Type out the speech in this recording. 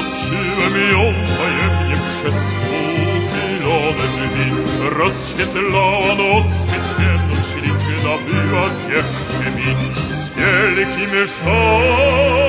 Wpuściłem ją tajemnie przez uchylone drzwi. Rozświetlała nocny ciemność, liczna była wierchnie mi. Z wielkim szałem